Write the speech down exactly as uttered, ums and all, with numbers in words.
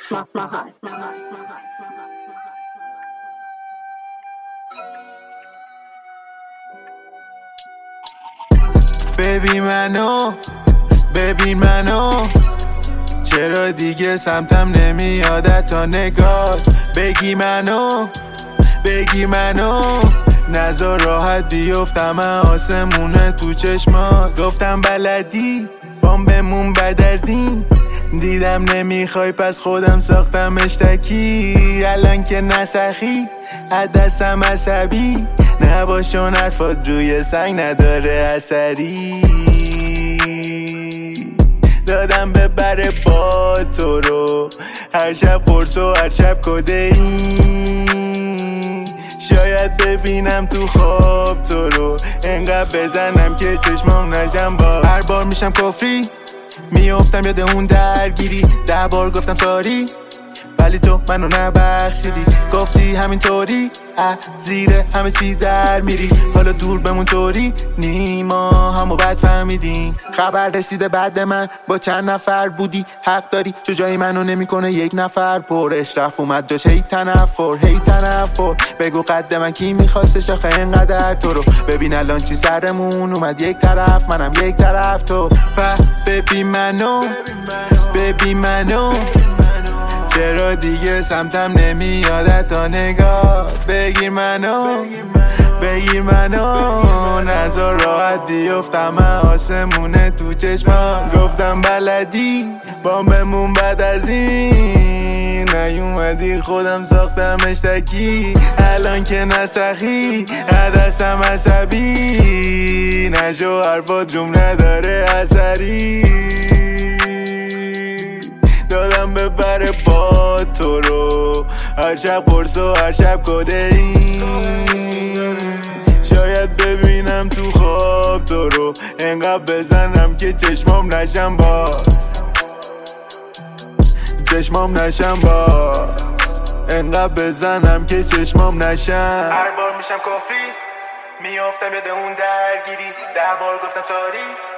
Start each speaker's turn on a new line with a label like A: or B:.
A: ماهان.
B: ببین منو ببین منو چرا دیگه سمتم نمیاد تا نگاه بگی منو بگی منو نذار راحت بیفتم آسمونه تو چشمات گفتم بلدی بام بمون بعد از این دیدم نمیخوای پس خودم ساختم اشتکی الان که نسخی از دستم عصبی نباشون حرفات روی سنگ نداره اثری دادم ببره با تو رو هر شب قرص و هر شب کدئین شاید ببینم تو خواب تو رو انقدر بزنم که چشمام نجم با هر بار میشم کفری میافتم یاد اون درگیری ده بار گفتم ساری ولی تو منو نبخشیدی گفتی همینطوری از زیر همه چی در میری حالا دور بمون طوری نیما همو بد فهمیدیم خبر رسیده بعد من با چند نفر بودی حق داری چو جایی منو نمیکنه یک نفر پرش رفت اومد جاش هی تنفر هی تنفر بگو قد من کی میخواستش آخه اینقدر تو رو ببین الان چی سرمون اومد یک طرف منم یک طرف تو ببین منو ببین منو چرا دیگه سمتم نمیاد تا نگاه بگیر منو بگیر منو نذار راحت بیفتم آسمونه تو چشمان گفتم بلدی بام بمون بعد از این نیومدی خودم ساختم اشتکی الان که نسخی دستم عصبی نشو حرفات روم نداره اثری دادم ببره با تو رو هر شب قرص و هر شب کدئین شاید ببینم تو خواب تو رو انقدر بزنم که چشمام نشم باز چشمام نشم باز انقدر بزنم که چشمام نشم هر بار میشم کفری میافتم یاد اون درگیری ده بار گفتم ساری